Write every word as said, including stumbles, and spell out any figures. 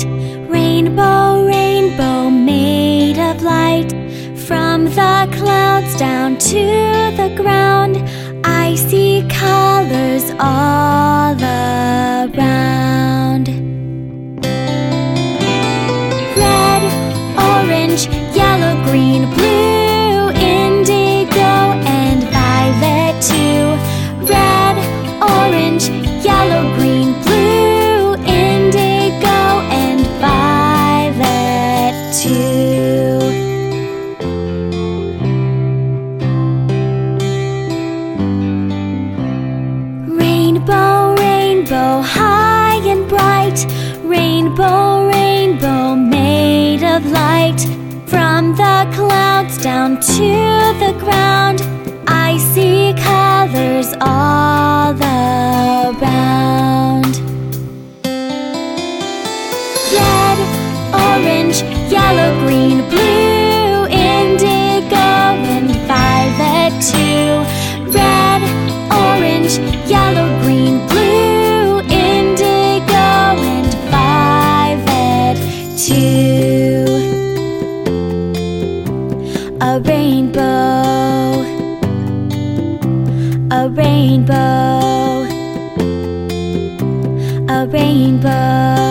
Rainbow, rainbow made of light. From the clouds down to the ground, I see colors all around. Red, orange, yellow, green, blue, indigo, and violet too. Red, orange, yellow, green, blue, indigo, and violet too. Rainbow, rainbow, high and bright. Rainbow, rainbow made of light. From the clouds down to the ground, I see colors all around. Red, orange, yellow, green, blue, indigo, and violet too. Red, orange, yellow, green, blue, indigo, and violet too. A rainbow, a rainbow, a rainbow.